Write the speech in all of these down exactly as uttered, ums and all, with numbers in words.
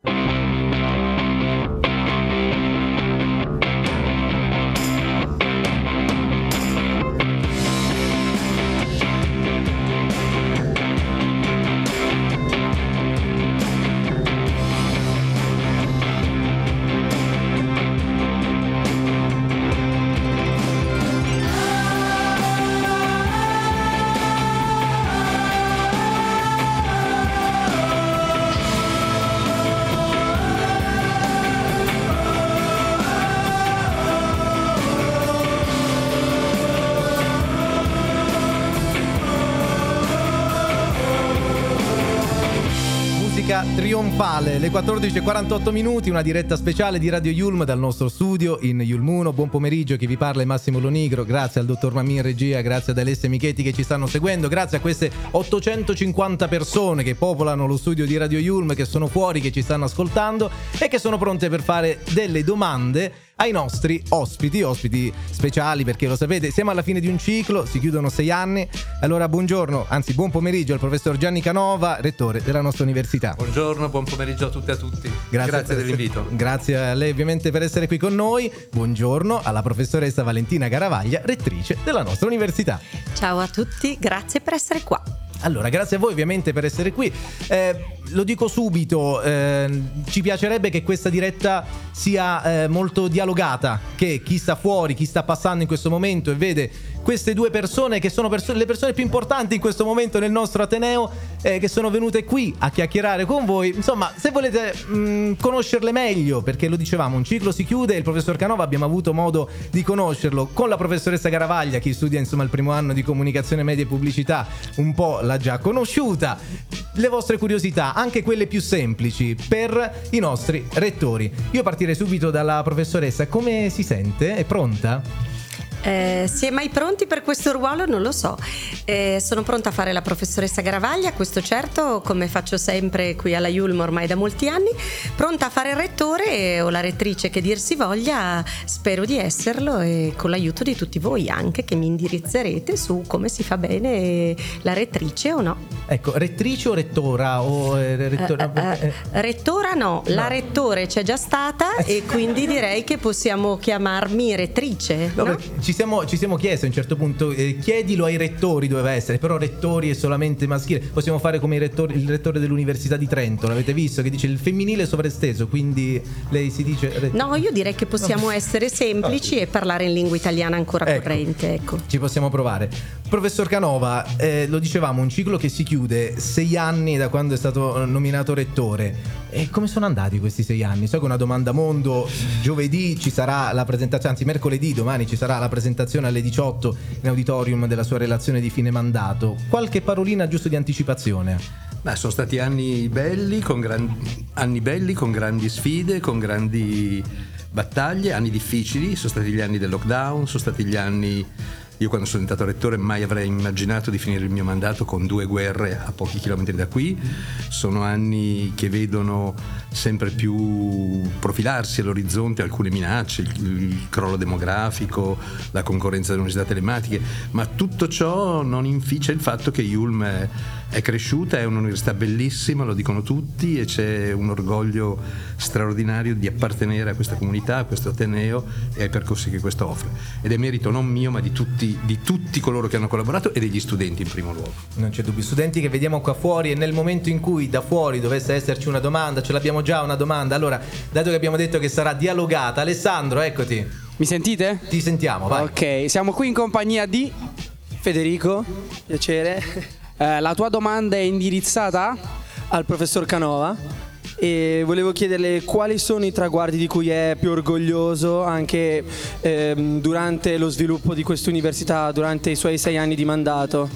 Trionfale, le quattordici e quarantotto minuti, una diretta speciale di Radio Yulm dal nostro studio in Yulmuno. Buon pomeriggio, chi vi parla è Massimo Lonigro, grazie al dottor Mamì in regia, grazie ad Alessia Michetti che ci stanno seguendo, grazie a queste ottocentocinquanta persone che popolano lo studio di Radio Yulm, che sono fuori, che ci stanno ascoltando e che sono pronte per fare delle domande ai nostri ospiti, ospiti speciali, perché lo sapete, siamo alla fine di un ciclo, si chiudono sei anni. Allora buongiorno, anzi buon pomeriggio al professor Gianni Canova, rettore della nostra università. Buongiorno, buon pomeriggio a tutti e a tutti. Grazie, Grazie dell'invito. Grazie a lei ovviamente per essere qui con noi. Buongiorno alla professoressa Valentina Garavaglia, rettrice della nostra università. Ciao a tutti, grazie per essere qua. Allora, grazie a voi ovviamente per essere qui. Eh, lo dico subito, eh, ci piacerebbe che questa diretta sia eh, molto dialogata, che chi sta fuori, chi sta passando in questo momento e vede queste due persone che sono perso- le persone più importanti in questo momento nel nostro Ateneo, eh, che sono venute qui a chiacchierare con voi. Insomma, se volete mh, conoscerle meglio, perché lo dicevamo, un ciclo si chiude, il professor Canova abbiamo avuto modo di conoscerlo con la professoressa Garavaglia, chi studia insomma il primo anno di comunicazione media e pubblicità un po' l'ha già conosciuta. Le vostre curiosità, anche quelle più semplici, per i nostri rettori. Io partirei subito dalla professoressa. Come si sente? È pronta? Eh, si è mai pronti per questo ruolo? Non lo so. Eh, sono pronta a fare la professoressa Garavaglia, questo certo, come faccio sempre qui alla Yulm ormai da molti anni. Pronta a fare il rettore o la rettrice che dir si voglia, spero di esserlo, e con l'aiuto di tutti voi anche, che mi indirizzerete su come si fa bene la rettrice o no. Ecco, rettrice o rettora? O, eh, rettora, uh, uh, uh, rettora no, no, la rettore c'è già stata e quindi direi che possiamo chiamarmi rettrice, no? No? Ci siamo, ci siamo chiesti a un certo punto, eh, chiedilo ai rettori, doveva essere, però rettori è solamente maschile. Possiamo fare come i rettori, il rettore dell'Università di Trento, l'avete visto, che dice il femminile è sovraesteso, quindi lei si dice ret- no, io direi che possiamo essere semplici e parlare in lingua italiana ancora ecco, corrente, ecco. Ci possiamo provare. Professor Canova, eh, lo dicevamo, un ciclo che si chiude, sei anni da quando è stato nominato rettore. E come sono andati questi sei anni? So che una domanda mondo, giovedì ci sarà la presentazione, anzi mercoledì, domani ci sarà la presentazione alle diciotto in auditorium della sua relazione di fine mandato. Qualche parolina giusto di anticipazione? Beh, sono stati anni belli, con gran... anni belli, con grandi sfide, con grandi battaglie, anni difficili. Sono stati gli anni del lockdown, sono stati gli anni... Io quando sono diventato rettore mai avrei immaginato di finire il mio mandato con due guerre a pochi chilometri da qui. Sono anni che vedono sempre più profilarsi all'orizzonte alcune minacce, il, il crollo demografico, la concorrenza delle università telematiche, ma tutto ciò non inficia il fatto che Yulm è, è cresciuta, è un'università bellissima, lo dicono tutti, e c'è un orgoglio straordinario di appartenere a questa comunità, a questo Ateneo e ai percorsi che questo offre. Ed è merito non mio ma di tutti di tutti coloro che hanno collaborato e degli studenti in primo luogo. Non c'è dubbio, studenti che vediamo qua fuori, e nel momento in cui da fuori dovesse esserci una domanda, ce l'abbiamo già una domanda. Allora, dato che abbiamo detto che sarà dialogata, Alessandro, eccoti. Mi sentite? Ti sentiamo, vai. Ok, siamo qui in compagnia di Federico, piacere. Eh, la tua domanda è indirizzata al professor Canova e volevo chiederle quali sono i traguardi di cui è più orgoglioso anche ehm, durante lo sviluppo di questa università, durante i suoi sei anni di mandato.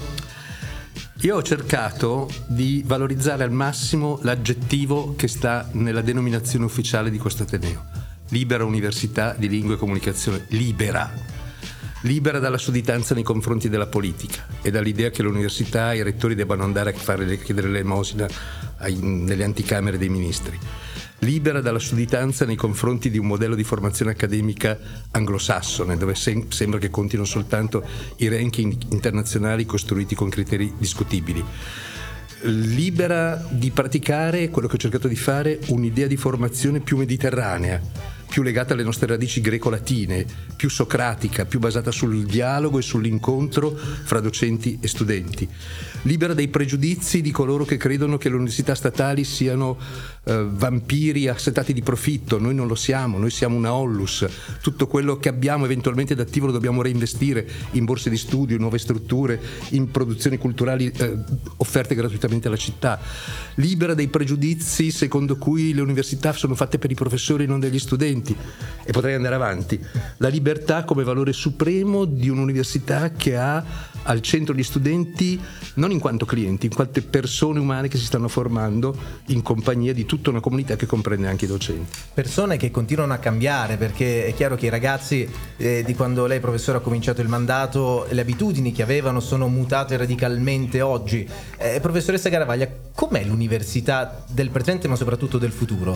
Io ho cercato di valorizzare al massimo l'aggettivo che sta nella denominazione ufficiale di questo Ateneo: libera università di lingua e comunicazione. Libera libera dalla sudditanza nei confronti della politica e dall'idea che l'università e i rettori debbano andare a fare le, chiedere l'elemosina ai, nelle anticamere dei ministri, libera dalla sudditanza nei confronti di un modello di formazione accademica anglosassone, dove sem- sembra che contino soltanto i ranking internazionali costruiti con criteri discutibili. libera di praticare quello che ho cercato di fare, un'idea di formazione più mediterranea, più legata alle nostre radici greco-latine, più socratica, più basata sul dialogo e sull'incontro fra docenti e studenti. Libera dai pregiudizi di coloro che credono che le università statali siano eh, vampiri assetati di profitto. Noi non lo siamo, noi siamo una ollus. Tutto quello che abbiamo eventualmente d'attivo lo dobbiamo reinvestire in borse di studio, in nuove strutture, in produzioni culturali eh, offerte gratuitamente alla città. Libera dai pregiudizi secondo cui le università sono fatte per i professori e non degli studenti, e potrei andare avanti. La libertà come valore supremo di un'università che ha al centro gli studenti non in quanto clienti, in quanto persone umane che si stanno formando in compagnia di tutta una comunità che comprende anche i docenti. Persone che continuano a cambiare, perché è chiaro che i ragazzi eh, di quando lei professore ha cominciato il mandato, le abitudini che avevano sono mutate radicalmente oggi. Eh, professoressa Garavaglia, com'è l'università del presente ma soprattutto del futuro?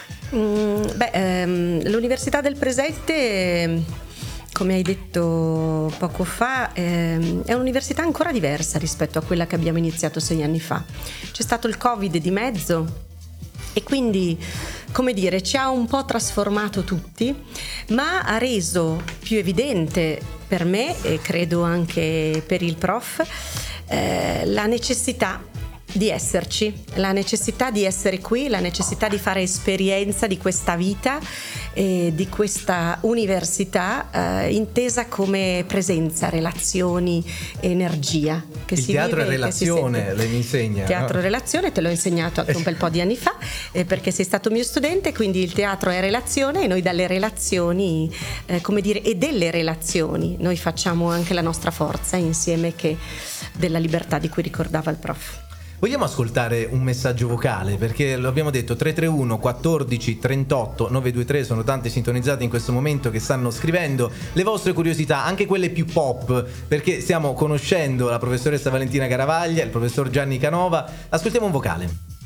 Mm, beh, ehm, l'università del presente, come hai detto poco fa, ehm, è un'università ancora diversa rispetto a quella che abbiamo iniziato sei anni fa. C'è stato il Covid di mezzo e quindi, come dire, ci ha un po' trasformato tutti, ma ha reso più evidente per me, e credo anche per il prof, eh, la necessità di esserci, la necessità di essere qui, la necessità di fare esperienza di questa vita e di questa università eh, intesa come presenza, relazioni, energia. Che il si teatro vive è relazione, lei mi insegna. Teatro no? è relazione, te l'ho insegnato anche un bel po' di anni fa, eh, perché sei stato mio studente, quindi il teatro è relazione e noi dalle relazioni, eh, come dire, e delle relazioni, noi facciamo anche la nostra forza insieme, che della libertà di cui ricordava il prof. Vogliamo ascoltare un messaggio vocale, perché lo abbiamo detto, tre tre uno quattordici trentotto novecentoventisei, sono tanti sintonizzati in questo momento che stanno scrivendo le vostre curiosità, anche quelle più pop, perché stiamo conoscendo la professoressa Valentina Garavaglia, il professor Gianni Canova. Ascoltiamo un vocale.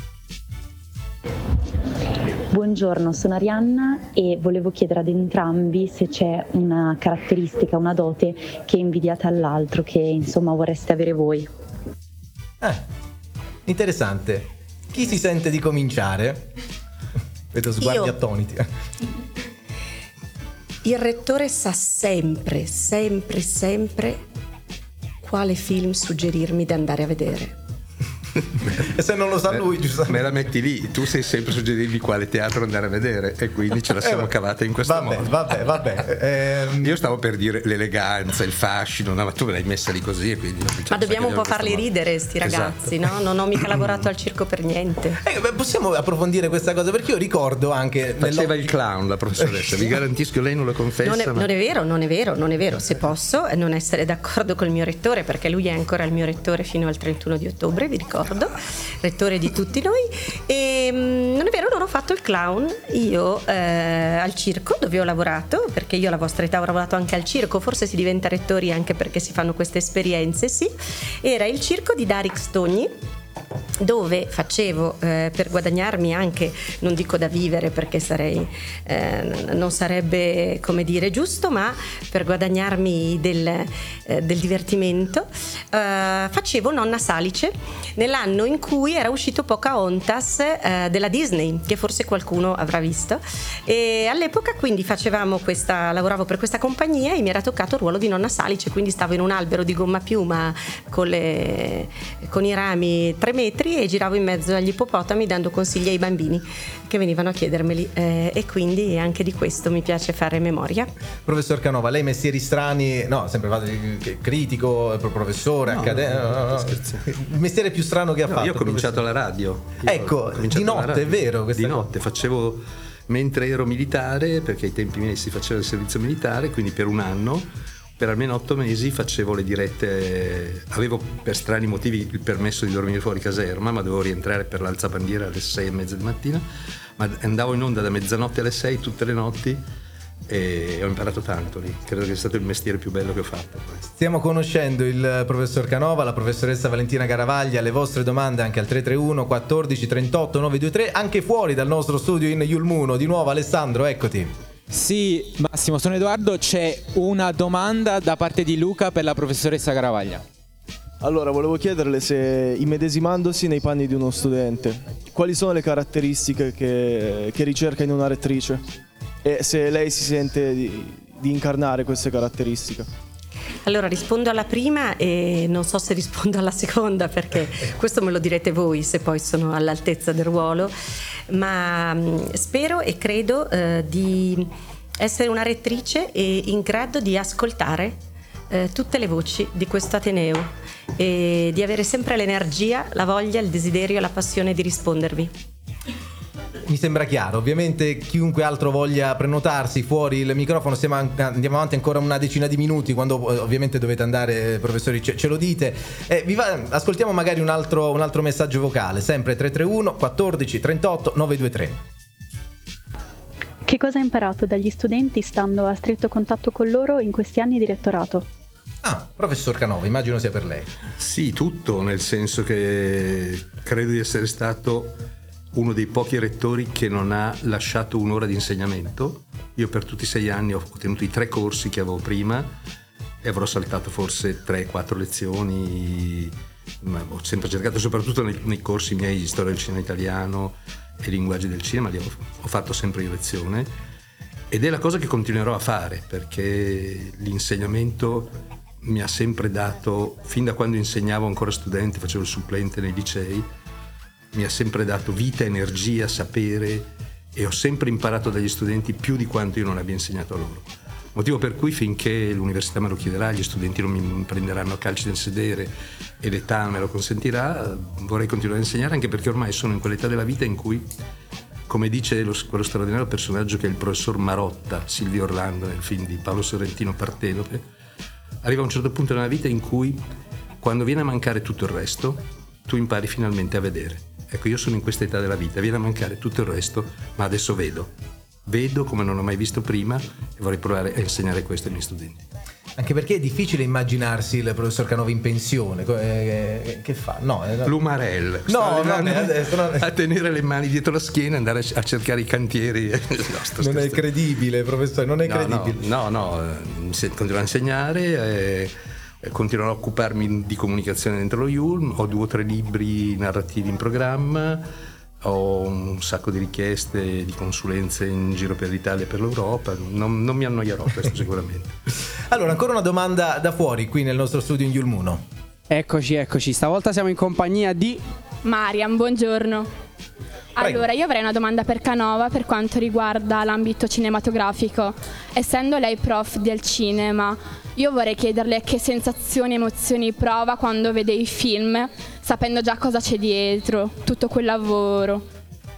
Buongiorno, sono Arianna e volevo chiedere ad entrambi se c'è una caratteristica, una dote che invidiate all'altro, che insomma vorreste avere voi. Eh Interessante. Chi si sente di cominciare? Vedo sguardi Io. attoniti. Il rettore sa sempre, sempre, sempre quale film suggerirmi di andare a vedere. E se non lo sa lui, giustamente. Me la metti lì, tu sei sempre a suggerirmi quale teatro andare a vedere, e quindi ce la siamo eh, cavata in questo vabbè, modo. Vabbè, vabbè. Ehm... Io stavo per dire l'eleganza, il fascino, no, ma tu me l'hai messa lì così e quindi... Ma dobbiamo un po' farli ridere sti ragazzi, esatto. No? Non ho mica lavorato al circo per niente. Eh, beh, possiamo approfondire questa cosa, perché io ricordo anche... Faceva il clown la professoressa, vi garantisco, lei non lo confessa. Non è, ma... non è vero, non è vero, non è vero. Se posso non essere d'accordo col mio rettore, perché lui è ancora il mio rettore fino al trentuno di ottobre, vi ricordo, rettore di tutti noi. E mh, non è vero, non ho fatto il clown io eh, al circo dove ho lavorato, perché io alla vostra età ho lavorato anche al circo, forse si diventa rettori anche perché si fanno queste esperienze, sì. Era il circo di Darik Stogni, dove facevo eh, per guadagnarmi anche, non dico da vivere perché sarei eh, non sarebbe, come dire, giusto, ma per guadagnarmi del, eh, del divertimento, eh, facevo Nonna Salice nell'anno in cui era uscito Pocahontas eh, della Disney, che forse qualcuno avrà visto, e all'epoca quindi facevamo questa, lavoravo per questa compagnia e mi era toccato il ruolo di Nonna Salice, quindi stavo in un albero di gomma piuma con, le, con i rami tre metri e giravo in mezzo agli ippopotami dando consigli ai bambini che venivano a chiedermeli, eh, e quindi anche di questo mi piace fare memoria. Professor Canova, lei mestieri strani, no, sempre fatto critico, professore, no, accademico, no, no, no. Il mestiere più strano che ha no, fatto? Io ho cominciato alla radio. Io ecco, di notte, è vero? Di notte, facevo, mentre ero militare, perché ai tempi miei si faceva il servizio militare, quindi per un anno, per almeno otto mesi facevo le dirette, avevo per strani motivi il permesso di dormire fuori caserma, ma dovevo rientrare per l'alzabandiera alle sei e mezza di mattina, ma andavo in onda da mezzanotte alle sei tutte le notti e ho imparato tanto lì, credo che sia stato il mestiere più bello che ho fatto. Stiamo conoscendo il professor Canova, la professoressa Valentina Garavaglia. Le vostre domande anche al tre tre uno quattordici trentotto novecentoventisei, anche fuori dal nostro studio in Iulmuno. Di nuovo Alessandro, eccoti. Sì, Massimo, sono Edoardo. C'è una domanda da parte di Luca per la professoressa Garavaglia. Allora, volevo chiederle se, immedesimandosi nei panni di uno studente, quali sono le caratteristiche che, che ricerca in una rettrice e se lei si sente di, di incarnare queste caratteristiche. Allora rispondo alla prima e non so se rispondo alla seconda, perché questo me lo direte voi se poi sono all'altezza del ruolo, ma mh, spero e credo eh, di essere una rettrice e in grado di ascoltare eh, tutte le voci di questo Ateneo e di avere sempre l'energia, la voglia, il desiderio, la passione di rispondervi. Mi sembra chiaro. Ovviamente chiunque altro voglia prenotarsi fuori il microfono, stiamo an- andiamo avanti ancora una decina di minuti, quando eh, ovviamente dovete andare, professori, ce, ce lo dite. Eh, vi va, ascoltiamo magari un altro, un altro messaggio vocale, sempre tre tre uno quattordici trentotto novecentoventitré. Che cosa ha imparato dagli studenti stando a stretto contatto con loro in questi anni di rettorato? Ah, professor Canova, immagino sia per lei. Sì, tutto, nel senso che credo di essere stato uno dei pochi rettori che non ha lasciato un'ora di insegnamento. Io per tutti i sei anni ho tenuto i tre corsi che avevo prima e avrò saltato forse tre quattro lezioni, ma ho sempre cercato, soprattutto nei, nei corsi miei di storia del cinema italiano e linguaggi del cinema, li ho, ho fatto sempre in lezione, ed è la cosa che continuerò a fare, perché l'insegnamento mi ha sempre dato, fin da quando insegnavo ancora studenti, facevo il supplente nei licei, mi ha sempre dato vita, energia, sapere, e ho sempre imparato dagli studenti più di quanto io non abbia insegnato a loro. Motivo per cui finché l'università me lo chiederà, gli studenti non mi prenderanno a calci nel sedere e l'età me lo consentirà, vorrei continuare a insegnare, anche perché ormai sono in quell'età della vita in cui, come dice lo, quello straordinario personaggio che è il professor Marotta, Silvio Orlando, nel film di Paolo Sorrentino Partenope, arriva a un certo punto nella vita in cui, quando viene a mancare tutto il resto, tu impari finalmente a vedere. Ecco, io sono in questa età della vita, viene a mancare tutto il resto, ma adesso vedo. Vedo come non ho mai visto prima e vorrei provare a insegnare questo ai miei studenti. Anche perché è difficile immaginarsi il professor Canova in pensione. Eh, che fa? No, eh, L'Umarell. No, no, adesso non... a tenere le mani dietro la schiena e andare a cercare i cantieri. No, non è credibile, professore, non è no, credibile. No, no, no, continuo a insegnare, eh, continuerò a occuparmi di comunicazione dentro lo Yulm, ho due o tre libri narrativi in programma, ho un sacco di richieste di consulenze in giro per l'Italia e per l'Europa, non, non mi annoierò, questo sicuramente. Allora, ancora una domanda da fuori qui nel nostro studio in Yulmuno. Eccoci, eccoci, stavolta siamo in compagnia di Mariam, buongiorno. Prego. Allora, io avrei una domanda per Canova per quanto riguarda l'ambito cinematografico. Essendo lei prof del cinema, io vorrei chiederle che sensazioni e emozioni prova quando vede i film, sapendo già cosa c'è dietro, tutto quel lavoro.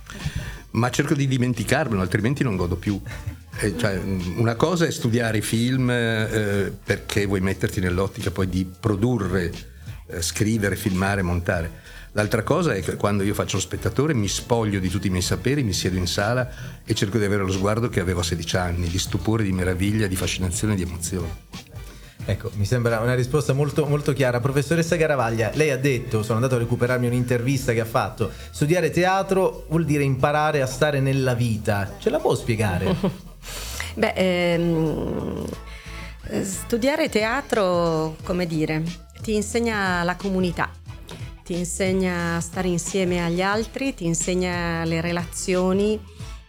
Ma cerco di dimenticarmelo, altrimenti non godo più. Eh, cioè, una cosa è studiare i film eh, perché vuoi metterti nell'ottica poi di produrre, eh, scrivere, filmare, montare. L'altra cosa è che quando io faccio lo spettatore mi spoglio di tutti i miei saperi, mi siedo in sala e cerco di avere lo sguardo che avevo a sedici anni, di stupore, di meraviglia, di fascinazione e di emozione. Ecco, mi sembra una risposta molto, molto chiara. Professoressa Garavaglia, lei ha detto, sono andato a recuperarmi un'intervista che ha fatto, studiare teatro vuol dire imparare a stare nella vita. Ce la può spiegare? Beh, ehm, studiare teatro, come dire, ti insegna la comunità, ti insegna a stare insieme agli altri, ti insegna le relazioni,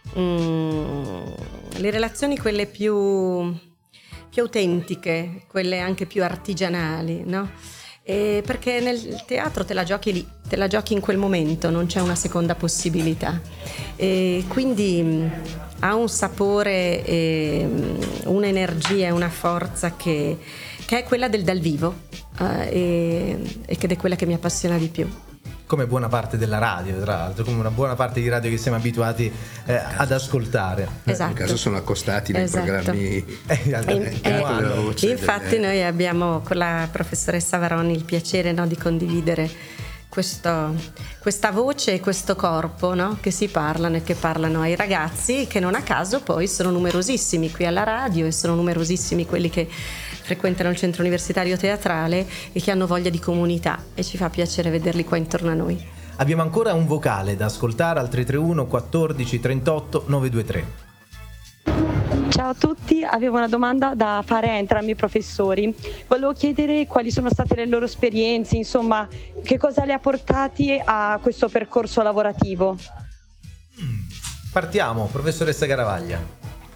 mm, le relazioni quelle più, più autentiche, quelle anche più artigianali, no? E perché nel teatro te la giochi lì, te la giochi in quel momento, non c'è una seconda possibilità. E quindi mh, ha un sapore, e, mh, un'energia e una forza che, che è quella del dal vivo uh, e, e che è quella che mi appassiona di più. Come buona parte della radio, tra l'altro, come una buona parte di radio che siamo abituati eh, ad ascoltare. Esatto. In caso sono accostati nei Esatto. programmi. Eh, E, eh, eh, voce infatti del- noi abbiamo con la professoressa Varoni il piacere, no, di condividere questo, questa voce e questo corpo, no, che si parlano e che parlano ai ragazzi, che non a caso poi sono numerosissimi qui alla radio e sono numerosissimi quelli che frequentano il centro universitario teatrale e che hanno voglia di comunità, e ci fa piacere vederli qua intorno a noi. Abbiamo ancora un vocale da ascoltare al tre tre uno quattordici trentotto novecentoventitré. Ciao a tutti, avevo una domanda da fare a entrambi i professori. Volevo chiedere quali sono state le loro esperienze, insomma, che cosa li ha portati a questo percorso lavorativo. Partiamo, professoressa Garavaglia.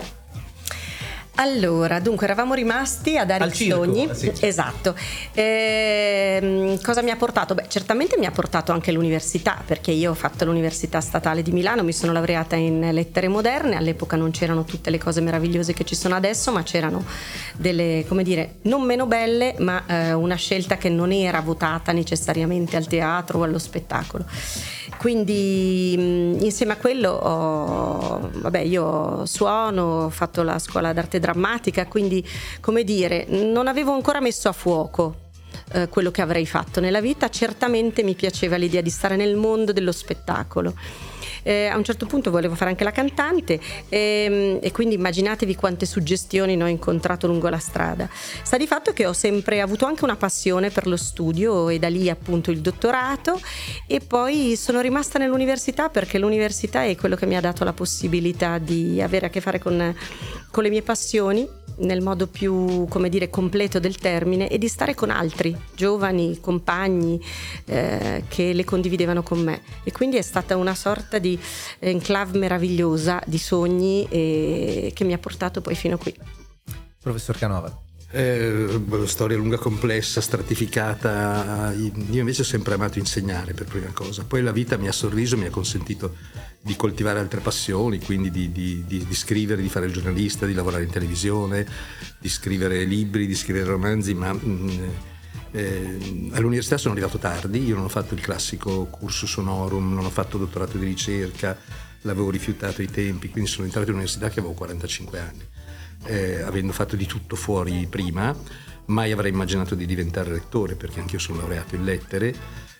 Allora, dunque eravamo rimasti ad Eric Stogni, sì. Esatto. Ehm, cosa mi ha portato? Beh, certamente mi ha portato anche l'università, perché io ho fatto l'Università Statale di Milano, mi sono laureata in lettere moderne, all'epoca non c'erano tutte le cose meravigliose che ci sono adesso, ma c'erano delle, come dire, non meno belle, ma eh, una scelta che non era votata necessariamente al teatro o allo spettacolo. Quindi mh, insieme a quello ho, vabbè, io suono, ho fatto la scuola d'arte drammatica, quindi come dire, non avevo ancora messo a fuoco eh, quello che avrei fatto nella vita. Certamente mi piaceva l'idea di stare nel mondo dello spettacolo. Eh, a un certo punto volevo fare anche la cantante e, e quindi immaginatevi quante suggestioni ne ho incontrato lungo la strada. Sta di fatto che ho sempre avuto anche una passione per lo studio e da lì appunto il dottorato, e poi sono rimasta nell'università perché l'università è quello che mi ha dato la possibilità di avere a che fare con, con le mie passioni nel modo più, come dire, completo del termine, e di stare con altri giovani compagni eh, che le condividevano con me, e quindi è stata una sorta di enclave meravigliosa di sogni e che mi ha portato poi fino a qui. Professor Canova. Eh, storia lunga, complessa, stratificata. Io invece ho sempre amato insegnare per prima cosa, poi la vita mi ha sorriso, mi ha consentito di coltivare altre passioni, quindi di, di, di, di scrivere, di fare il giornalista, di lavorare in televisione, di scrivere libri, di scrivere romanzi, ma mh, eh, all'università sono arrivato tardi. Io non ho fatto il classico cursus honorum, non ho fatto dottorato di ricerca, l'avevo rifiutato ai tempi, quindi sono entrato in università che avevo quarantacinque anni. Eh, avendo fatto di tutto fuori prima, mai avrei immaginato di diventare rettore, perché anch'io sono laureato in lettere,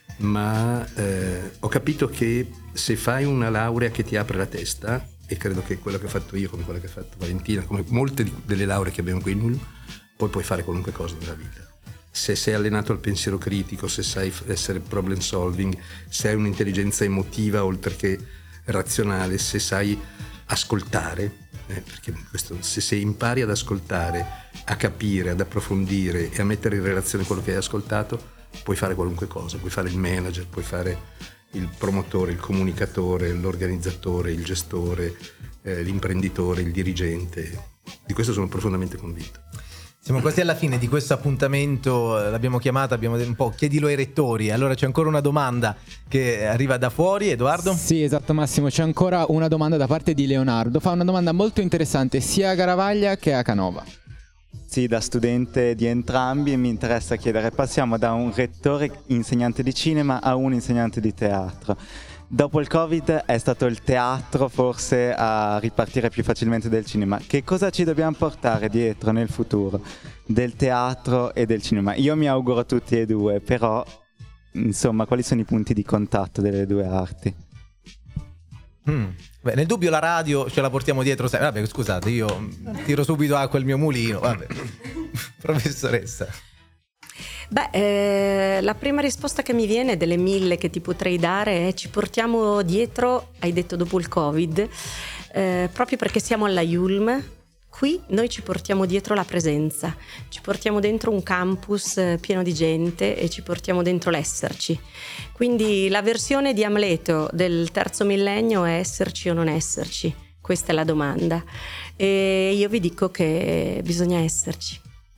ma eh, ho capito che se fai una laurea che ti apre la testa, e credo che quello che ho fatto io, come quello che ha fatto Valentina, come molte delle lauree che abbiamo qui in Ulm, poi puoi fare qualunque cosa nella vita. Se sei allenato al pensiero critico, se sai essere problem solving, se hai un'intelligenza emotiva oltre che razionale, se sai ascoltare, Eh, perché questo, se, se impari ad ascoltare, a capire, ad approfondire e a mettere in relazione quello che hai ascoltato, puoi fare qualunque cosa, puoi fare il manager, puoi fare il promotore, il comunicatore, l'organizzatore, il gestore, eh, l'imprenditore, il dirigente. Di questo sono profondamente convinto. Siamo quasi alla fine di questo appuntamento, l'abbiamo chiamata, abbiamo un po' chiedilo ai rettori. Allora c'è ancora una domanda che arriva da fuori, Edoardo? Sì, esatto Massimo, c'è ancora una domanda da parte di Leonardo. Fa una domanda molto interessante sia a Garavaglia che a Canova. Sì, da studente di entrambi, e mi interessa chiedere, passiamo da un rettore insegnante di cinema a un insegnante di teatro. Dopo il Covid è stato il teatro forse a ripartire più facilmente del cinema. Che cosa ci dobbiamo portare dietro nel futuro del teatro e del cinema? Io mi auguro a tutti e due, però insomma quali sono i punti di contatto delle due arti? Mm. Beh, nel dubbio la radio ce la portiamo dietro sempre. Vabbè, scusate, io tiro subito acqua al mio mulino. Vabbè. Professoressa. Beh, eh, la prima risposta che mi viene delle mille che ti potrei dare è: ci portiamo dietro, hai detto dopo il Covid, eh, proprio perché siamo alla Yulm, qui noi ci portiamo dietro la presenza, ci portiamo dentro un campus pieno di gente e ci portiamo dentro l'esserci. Quindi la versione di Amleto del terzo millennio è esserci o non esserci, questa è la domanda, e io vi dico che bisogna esserci.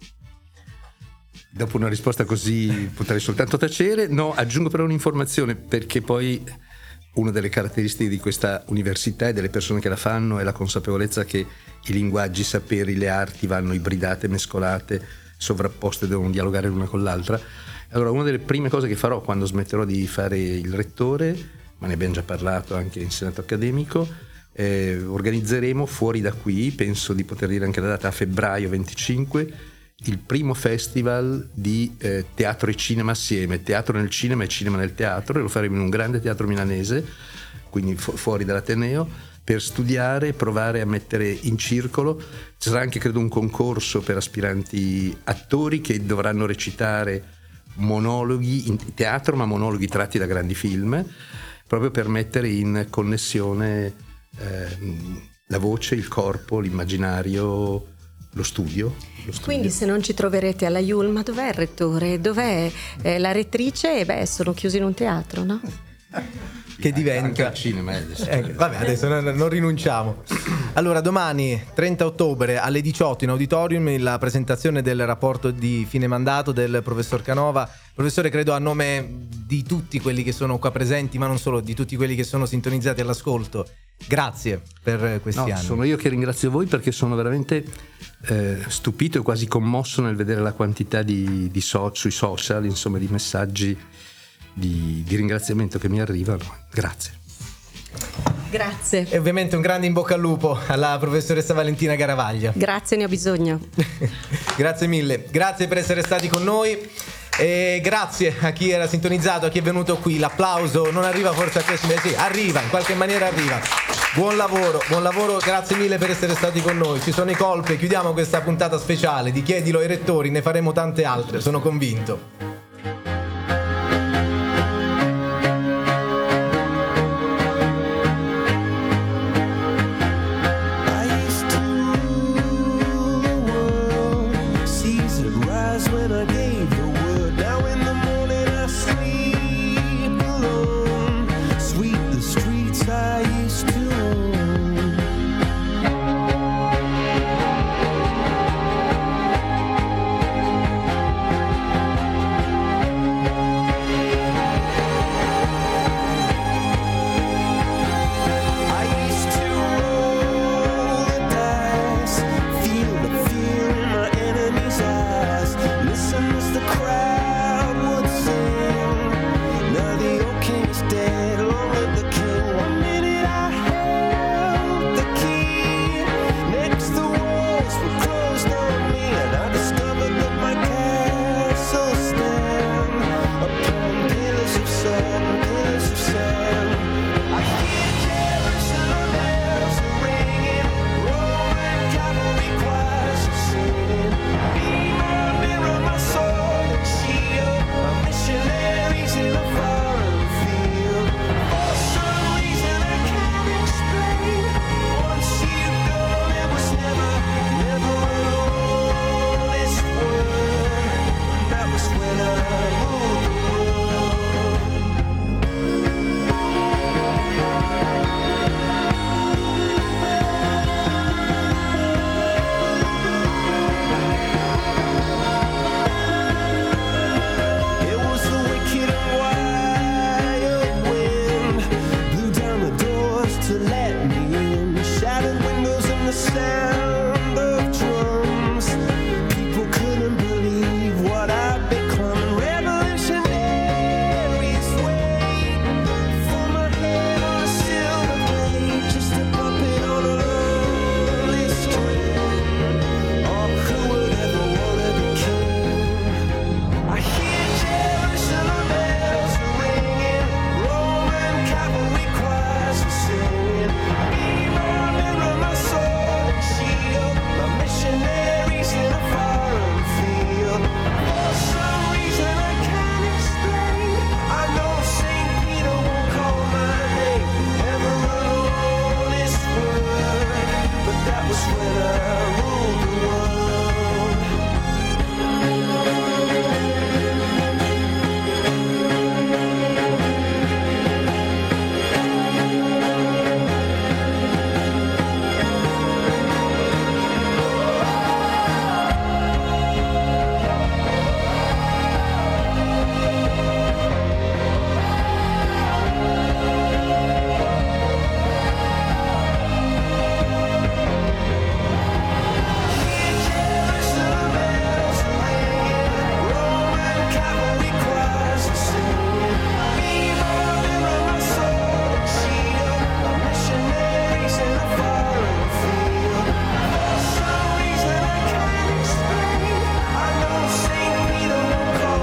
Dopo una risposta così potrei soltanto tacere. No, aggiungo però un'informazione, perché poi una delle caratteristiche di questa università e delle persone che la fanno è la consapevolezza che i linguaggi, i saperi, le arti vanno ibridate, mescolate, sovrapposte, devono dialogare l'una con l'altra. Allora, una delle prime cose che farò quando smetterò di fare il rettore, ma ne abbiamo già parlato anche in senato accademico, eh, organizzeremo fuori da qui, penso di poter dire anche la data, a febbraio venticinque, il primo festival di eh, teatro e cinema assieme, teatro nel cinema e cinema nel teatro, e lo faremo in un grande teatro milanese, quindi fu- fuori dall'Ateneo, per studiare, provare a mettere in circolo. Ci sarà anche, credo, un concorso per aspiranti attori che dovranno recitare monologhi in teatro, ma monologhi tratti da grandi film, proprio per mettere in connessione eh, la voce, il corpo, l'immaginario, lo studio, lo studio. Quindi se non ci troverete alla Yulm, ma dov'è il rettore? Dov'è eh, la rettrice? E beh, sono chiusi in un teatro, no? Che diventa anche al cinema adesso. Eh, vabbè, adesso non, non rinunciamo. Allora, domani trenta ottobre alle diciotto in auditorium la presentazione del rapporto di fine mandato del professor Canova. Professore, credo a nome di tutti quelli che sono qua presenti, ma non solo, di tutti quelli che sono sintonizzati all'ascolto, grazie per questi no, anni. Sono io che ringrazio voi, perché sono veramente eh, stupito e quasi commosso nel vedere la quantità di, di so, sui social, insomma, di messaggi Di, di ringraziamento che mi arrivano. Grazie. Grazie. E ovviamente un grande in bocca al lupo alla professoressa Valentina Garavaglia. Grazie, ne ho bisogno. Grazie mille, grazie per essere stati con noi e grazie a chi era sintonizzato, a chi è venuto qui. L'applauso non arriva forse a questo, sì, arriva, in qualche maniera arriva. Buon lavoro, buon lavoro, grazie mille per essere stati con noi. Ci sono i colpi, chiudiamo questa puntata speciale di Chiedilo ai rettori, ne faremo tante altre, sono convinto.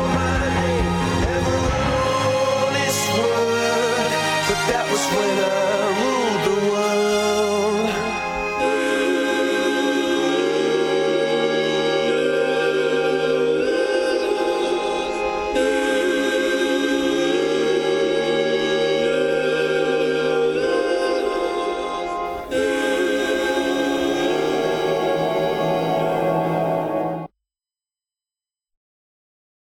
That was when I